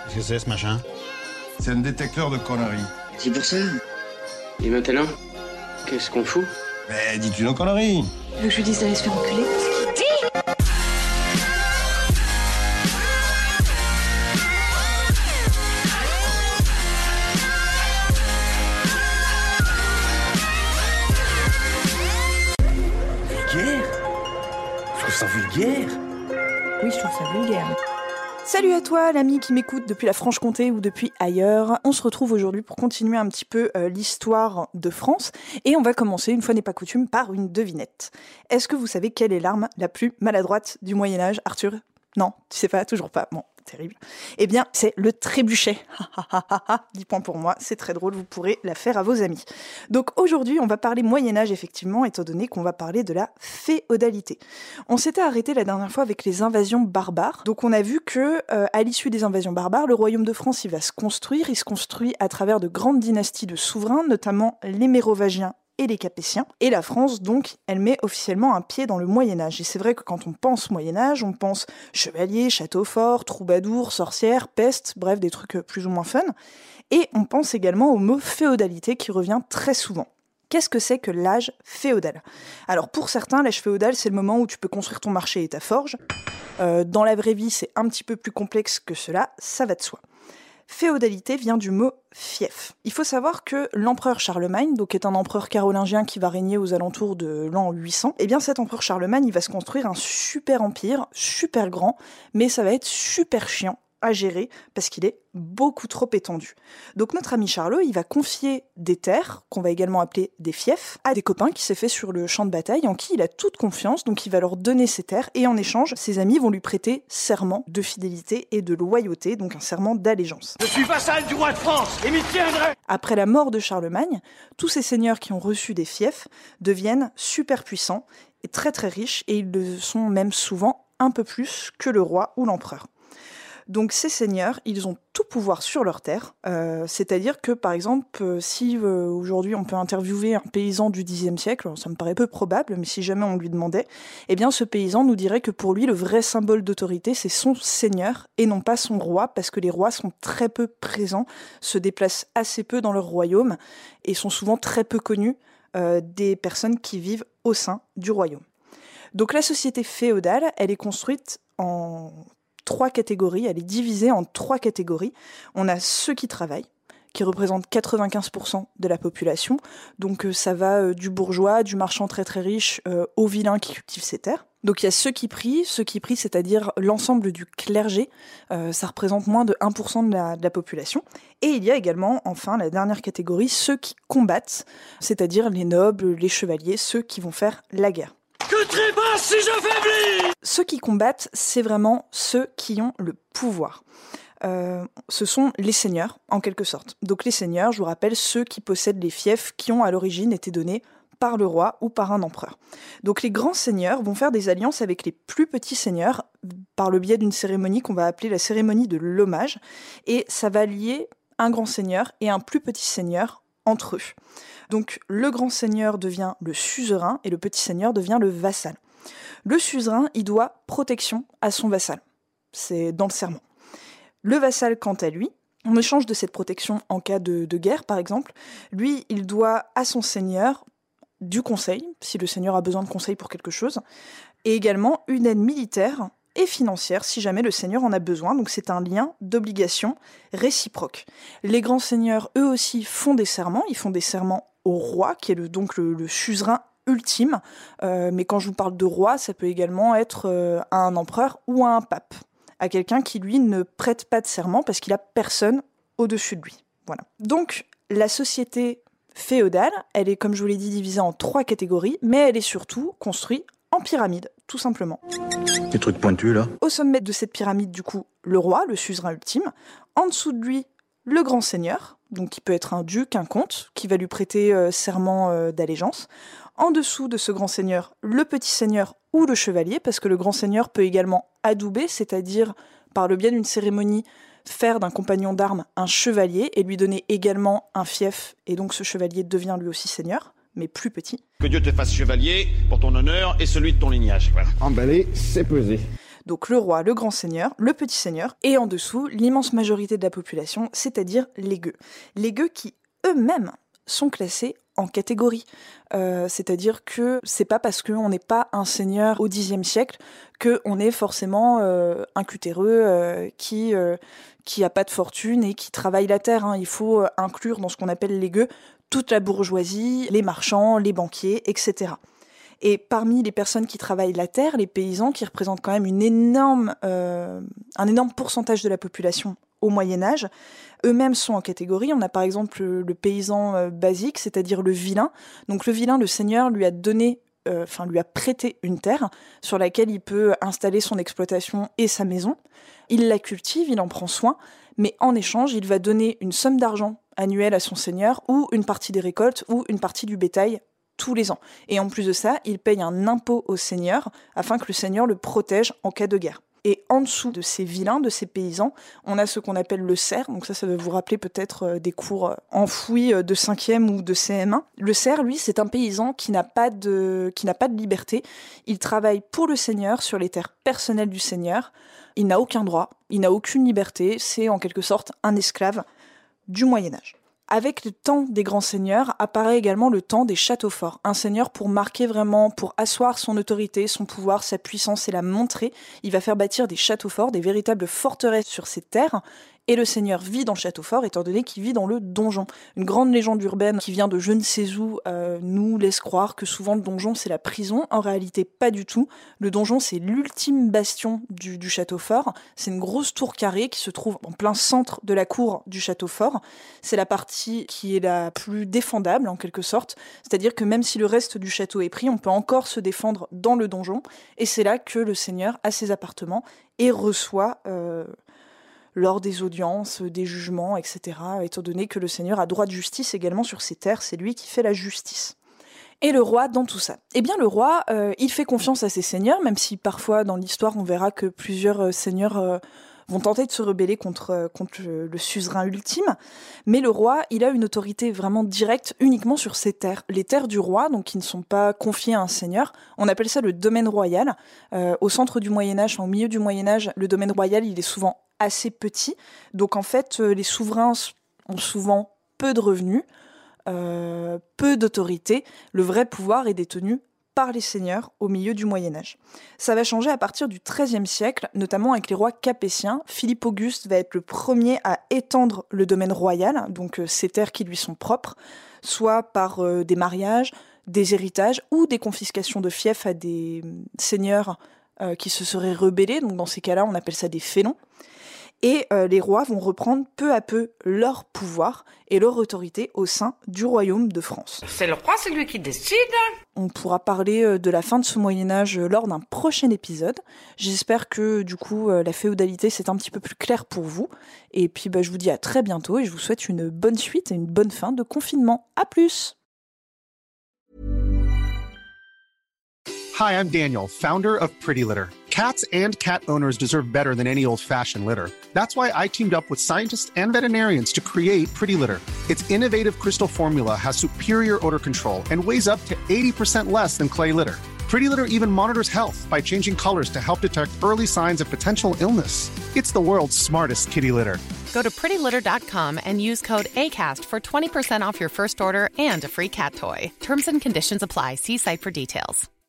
Qu'est-ce que c'est ce machin? C'est un détecteur de conneries. C'est pour ça. Et maintenant, qu'est-ce qu'on fout? Mais dis-tu nos conneries? Tu veux que je lui dise d'aller se faire enculer? Vulgaire? Je trouve ça vulgaire. Oui, je trouve ça vulgaire. Salut à toi, l'ami qui m'écoute depuis la Franche-Comté ou depuis ailleurs. On se retrouve aujourd'hui pour continuer un petit peu l'histoire de France. Et on va commencer, une fois n'est pas coutume, par une devinette. Est-ce que vous savez quelle est l'arme la plus maladroite du Moyen-Âge, Arthur? Non, tu sais pas, toujours pas. Bon, terrible. Eh bien, c'est le trébuchet. 10 points pour moi, c'est très drôle, vous pourrez la faire à vos amis. Donc aujourd'hui, on va parler Moyen-Âge, effectivement, étant donné qu'on va parler de la féodalité. On s'était arrêté la dernière fois avec les invasions barbares. Donc on a vu que, à l'issue des invasions barbares, le royaume de France, il va se construire. Il se construit à travers de grandes dynasties de souverains, notamment les Mérovingiens et les Capétiens. Et la France, donc, elle met officiellement un pied dans le Moyen-Âge. Et c'est vrai que quand on pense Moyen-Âge, on pense chevalier, château fort, troubadour, sorcière, peste, bref, des trucs plus ou moins fun. Et on pense également au mot féodalité qui revient très souvent. Qu'est-ce que c'est que l'âge féodal? Alors pour certains, l'âge féodal, c'est le moment où tu peux construire ton marché et ta forge. Dans la vraie vie, c'est un petit peu plus complexe que cela, ça va de soi. Féodalité vient du mot fief. Il faut savoir que l'empereur Charlemagne, donc est un empereur carolingien qui va régner aux alentours de l'an 800, et bien cet empereur Charlemagne, il va se construire un super empire, super grand, mais ça va être super chiant à gérer parce qu'il est beaucoup trop étendu. Donc notre ami Charlot, il va confier des terres, qu'on va également appeler des fiefs, à des copains qui s'est fait sur le champ de bataille, en qui il a toute confiance, donc il va leur donner ces terres, et en échange, ses amis vont lui prêter serment de fidélité et de loyauté, donc un serment d'allégeance. Je suis vassal du roi de France et m'y tiendrai. Après la mort de Charlemagne, tous ces seigneurs qui ont reçu des fiefs deviennent super puissants et très très riches, et ils le sont même souvent un peu plus que le roi ou l'empereur. Donc ces seigneurs, ils ont tout pouvoir sur leur terre, c'est-à-dire que par exemple, si aujourd'hui on peut interviewer un paysan du Xe siècle, ça me paraît peu probable, mais si jamais on lui demandait, eh bien ce paysan nous dirait que pour lui le vrai symbole d'autorité c'est son seigneur et non pas son roi, parce que les rois sont très peu présents, se déplacent assez peu dans leur royaume et sont souvent très peu connus des personnes qui vivent au sein du royaume. Donc la société féodale, elle est construite en 3 catégories, elle est divisée en 3 catégories. On a ceux qui travaillent, qui représentent 95% de la population, donc ça va du bourgeois, du marchand très très riche, au vilain qui cultive ses terres. Donc il y a ceux qui prient, c'est-à-dire l'ensemble du clergé, ça représente moins de 1% de la population. Et il y a également, enfin, la dernière catégorie, ceux qui combattent, c'est-à-dire les nobles, les chevaliers, ceux qui vont faire la guerre. Que trépasse si j'affaiblis! Ceux qui combattent, c'est vraiment ceux qui ont le pouvoir. Ce sont les seigneurs, en quelque sorte. Donc les seigneurs, je vous rappelle, ceux qui possèdent les fiefs qui ont à l'origine été donnés par le roi ou par un empereur. Donc les grands seigneurs vont faire des alliances avec les plus petits seigneurs par le biais d'une cérémonie qu'on va appeler la cérémonie de l'hommage. Et ça va lier un grand seigneur et un plus petit seigneur entre eux. Donc le grand seigneur devient le suzerain et le petit seigneur devient le vassal. Le suzerain, il doit protection à son vassal. C'est dans le serment. Le vassal, quant à lui, en échange de cette protection en cas de guerre, par exemple, lui, il doit à son seigneur du conseil, si le seigneur a besoin de conseil pour quelque chose, et également une aide militaire et financière, si jamais le seigneur en a besoin. Donc c'est un lien d'obligation réciproque. Les grands seigneurs, eux aussi, font des serments. Ils font des serments au roi, qui est donc le suzerain ultime. Mais quand je vous parle de roi, ça peut également être à un empereur ou à un pape. À quelqu'un qui, lui, ne prête pas de serment parce qu'il a personne au-dessus de lui. Voilà. Donc, la société féodale, elle est, comme je vous l'ai dit, divisée en 3 catégories, mais elle est surtout construite en pyramide, tout simplement. Des trucs pointus, là. Au sommet de cette pyramide, du coup, le roi, le suzerain ultime. En dessous de lui, le grand seigneur, donc qui peut être un duc, un comte, qui va lui prêter serment d'allégeance. En dessous de ce grand seigneur, le petit seigneur ou le chevalier, parce que le grand seigneur peut également adouber, c'est-à-dire, par le biais d'une cérémonie, faire d'un compagnon d'armes un chevalier et lui donner également un fief, et donc ce chevalier devient lui aussi seigneur, mais plus petit. Que Dieu te fasse chevalier pour ton honneur et celui de ton lignage. Voilà. Emballé, c'est pesé. donc le roi, le grand seigneur, le petit seigneur, et en dessous, l'immense majorité de la population, c'est-à-dire les gueux. Les gueux qui, eux-mêmes, sont classés en catégories. C'est-à-dire que c'est pas parce qu'on n'est pas un seigneur au Xe siècle qu'on est forcément un cutéreux qui a pas de fortune et qui travaille la terre. Il faut inclure dans ce qu'on appelle les gueux toute la bourgeoisie, les marchands, les banquiers, etc. Et parmi les personnes qui travaillent la terre, les paysans, qui représentent quand même un énorme pourcentage de la population au Moyen-Âge, eux-mêmes sont en catégorie. On a par exemple le paysan basique, c'est-à-dire le vilain. Donc le vilain, le seigneur lui a prêté une terre sur laquelle il peut installer son exploitation et sa maison. Il la cultive, il en prend soin, mais en échange, il va donner une somme d'argent annuelle à son seigneur ou une partie des récoltes ou une partie du bétail tous les ans. Et en plus de ça, il paye un impôt au seigneur afin que le seigneur le protège en cas de guerre. Et en dessous de ces vilains, de ces paysans, on a ce qu'on appelle le serf. Donc ça va vous rappeler peut-être des cours enfouis de 5e ou de CM1. Le serf, lui, c'est un paysan qui n'a pas de liberté. Il travaille pour le seigneur sur les terres personnelles du seigneur. Il n'a aucun droit, il n'a aucune liberté. C'est en quelque sorte un esclave du Moyen-Âge. Avec le temps des grands seigneurs apparaît également le temps des châteaux forts. Un seigneur, pour marquer vraiment, pour asseoir son autorité, son pouvoir, sa puissance et la montrer, il va faire bâtir des châteaux forts, des véritables forteresses sur ses terres. Et le seigneur vit dans le château fort, étant donné qu'il vit dans le donjon. Une grande légende urbaine qui vient de je ne sais où nous laisse croire que souvent le donjon c'est la prison. En réalité, pas du tout. Le donjon c'est l'ultime bastion du château fort. C'est une grosse tour carrée qui se trouve en plein centre de la cour du château fort. C'est la partie qui est la plus défendable en quelque sorte. C'est-à-dire que même si le reste du château est pris, on peut encore se défendre dans le donjon. Et c'est là que le seigneur a ses appartements et reçoit... lors des audiences, des jugements, etc., étant donné que le seigneur a droit de justice également sur ses terres, c'est lui qui fait la justice. Et le roi dans tout ça ? Eh bien le roi, il fait confiance à ses seigneurs, même si parfois dans l'histoire on verra que plusieurs seigneurs vont tenter de se rebeller contre le suzerain ultime, mais le roi, il a une autorité vraiment directe uniquement sur ses terres. Les terres du roi, donc qui ne sont pas confiées à un seigneur, on appelle ça le domaine royal. Au centre du Moyen-Âge, au milieu du Moyen-Âge, le domaine royal, il est souvent assez petit, donc en fait les souverains ont souvent peu de revenus, peu d'autorité. Le vrai pouvoir est détenu par les seigneurs au milieu du Moyen-Âge. Ça va changer à partir du XIIIe siècle, notamment avec les rois capétiens. Philippe Auguste va être le premier à étendre le domaine royal, donc ces terres qui lui sont propres, soit par des mariages, des héritages ou des confiscations de fiefs à des seigneurs qui se seraient rebellés. Donc dans ces cas-là, on appelle ça des félons. Et les rois vont reprendre peu à peu leur pouvoir et leur autorité au sein du royaume de France. C'est le roi, c'est lui qui décide. On pourra parler de la fin de ce Moyen-Âge lors d'un prochain épisode. J'espère que du coup la féodalité c'est un petit peu plus clair pour vous. Et puis je vous dis à très bientôt et je vous souhaite une bonne suite et une bonne fin de confinement. À plus! Hi, I'm Daniel, founder of Pretty Litter. Cats and cat owners deserve better than any old-fashioned litter. That's why I teamed up with scientists and veterinarians to create Pretty Litter. Its innovative crystal formula has superior odor control and weighs up to 80% less than clay litter. Pretty Litter even monitors health by changing colors to help detect early signs of potential illness. It's the world's smartest kitty litter. Go to prettylitter.com and use code ACAST for 20% off your first order and a free cat toy. Terms and conditions apply. See site for details.